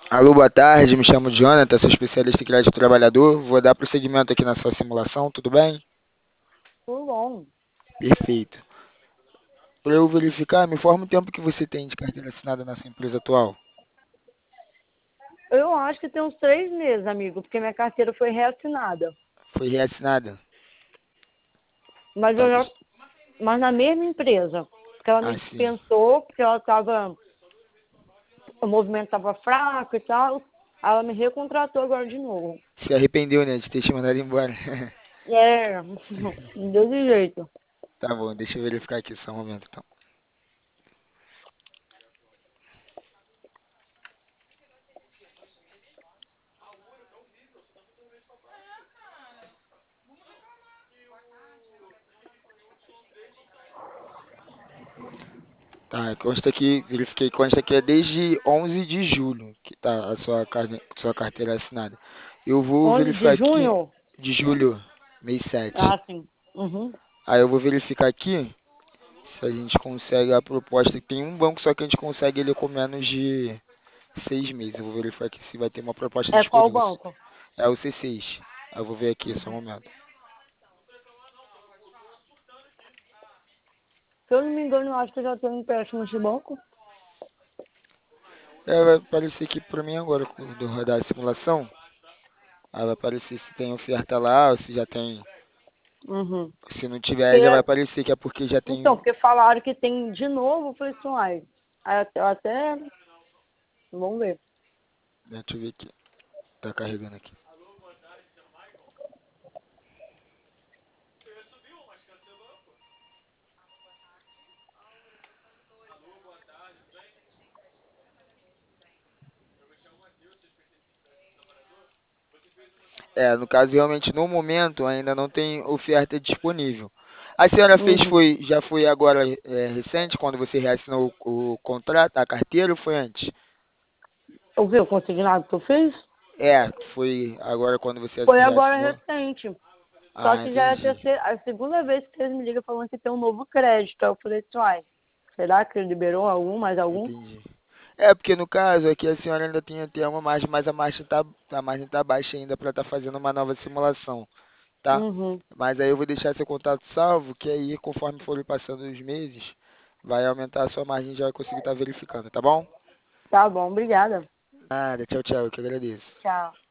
Alô, boa tarde, me chamo Jonathan, sou especialista em crédito trabalhador. Vou dar prosseguimento aqui na sua simulação, tudo bem? Tudo bom. Perfeito. Para eu verificar, me informa o tempo que você tem de carteira assinada nessa empresa atual. Eu acho que tem uns 3 meses, amigo, porque minha carteira foi reassinada. Foi reassinada? Mas, Tá, mas na mesma empresa. Porque ela me ah, sim. dispensou, porque o movimento estava fraco e tal. Aí ela me recontratou agora de novo. Se arrependeu, né, de ter te mandado embora. É, desse jeito. Tá bom, deixa eu verificar aqui só um momento, então. Tá, consta que é desde 11 de julho que tá a sua carteira assinada. Eu vou 11 verificar de aqui, junho? de julho, mês 7. Ah, sim. Uhum. Aí eu vou verificar aqui se a gente consegue a proposta. Tem um banco só que a gente consegue ele com menos de 6 meses. Eu vou verificar aqui se vai ter uma proposta É qual disponível. banco? É o C6. Eu vou ver aqui, só um momento. Se eu não me engano, eu acho que eu já tenho um empréstimo nesse banco. É, vai aparecer aqui pra mim agora, quando eu rodar a simulação. Aí vai aparecer se tem oferta lá, ou se já tem. Uhum. Se não tiver, já vai Porque, aparecer que é porque já então, tem. porque falaram que tem de novo, eu falei assim, ai. Aí até vamos ver. Deixa eu ver aqui. Tá carregando aqui. É, no caso, realmente, no momento, ainda não tem oferta disponível. A senhora fez Uhum. já foi agora recente, quando você reassinou o contrato, a carteira, ou foi antes? O que? O consignado que eu fiz? É, foi agora quando você Foi agora reassinou. recente. Só Ah, que já é entendi, a segunda vez que eles me ligam falando que tem um novo crédito. Aí eu falei assim, uai, será que ele liberou mais algum? entendi. É, porque no caso aqui a senhora ainda tem até uma margem, mas a margem tá baixa ainda para estar fazendo uma nova simulação, tá? Uhum. Mas aí eu vou deixar seu contato salvo, que aí conforme forem passando os meses, vai aumentar a sua margem e já vai conseguir estar verificando, tá bom? Tá bom, obrigada. Nada, tchau, tchau, eu que agradeço. Tchau.